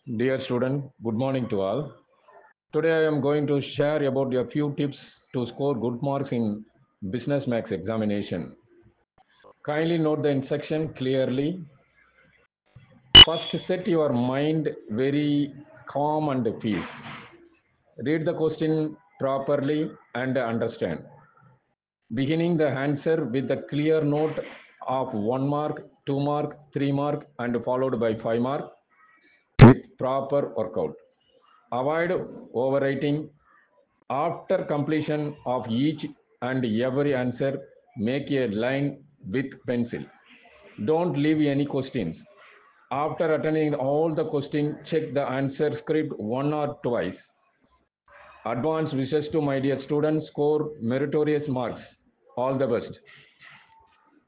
Dear student, good morning to all. Today I am going to share about a few tips to score good marks in Business Max examination. Kindly note the instruction clearly. First, set your mind very calm and peace. Read the question properly and understand. Beginning the answer with a clear note of 1 mark, 2 mark, 3 mark and followed by 5 mark with proper workout. Avoid overwriting. After completion of each and every answer, make a line with pencil. Don't leave any questions. After attending all the questions, check the answer script one or twice. Advance wishes to my dear students, score meritorious marks. All the best.